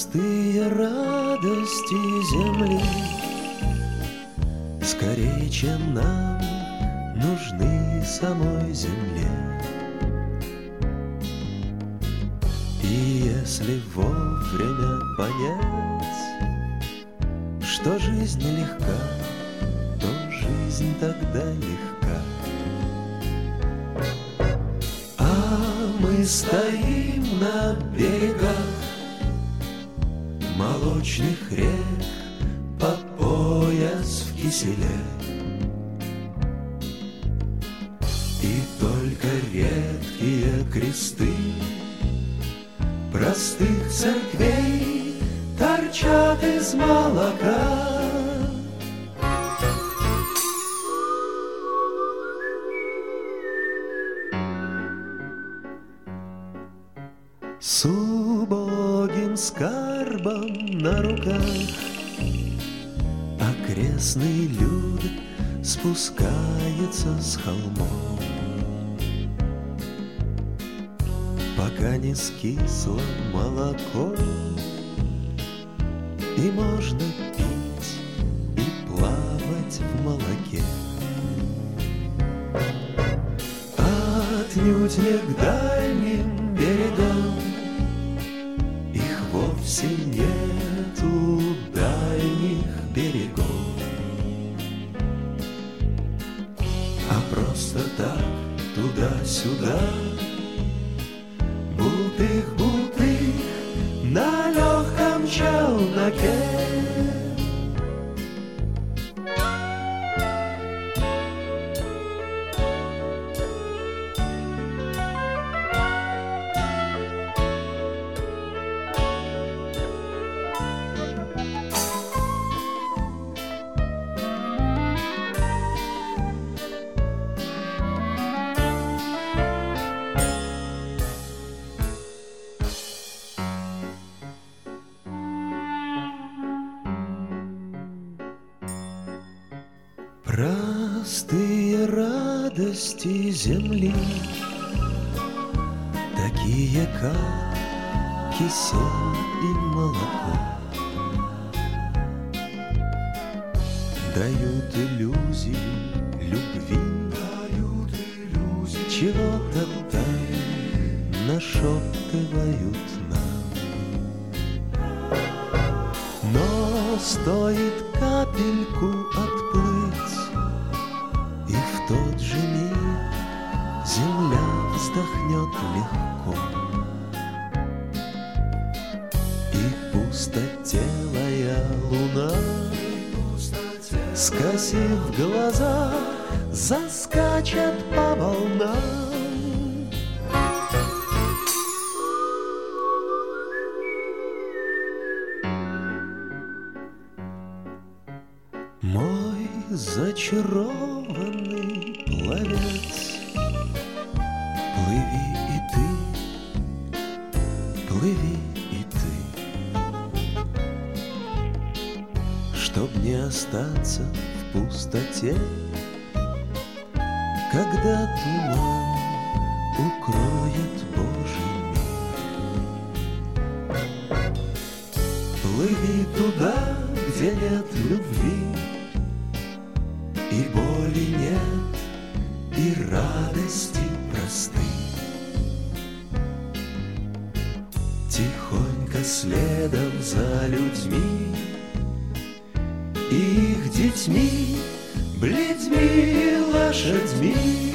Простые радости земли скорее, чем нам, нужны самой земле. И если вовремя понять, что жизнь нелегка, то жизнь тогда легка. А мы стоим на берегах молочных рек по пояс в киселе. И только редкие кресты простых церквей торчат из молока. С убогим скарбом на руках окрестный люд спускается с холмов, пока не скисло молоко, и можно пить и плавать в молоке. Отнюдь не к дальним берегам, их вовсе нету дальних берегов, а просто так туда-сюда, бултых-бултых на легком челноке. Простые радости земли, такие как кисель и молоко, дают иллюзию любви, чего-то там нашептывают нам. Но стоит капельку отплыть, и в тот же миг земля вздохнет легко, и пустотелая луна, скосив глаза, заскачет по волнам. Мой зачарованный пловец, плыви и ты, плыви и ты, чтоб не остаться в пустоте, когда туман укроет Божий мир. Плыви туда, где нет любви, и боли нет, и радости просты. Тихонько следом за людьми и их детьми, бледьми и лошадьми.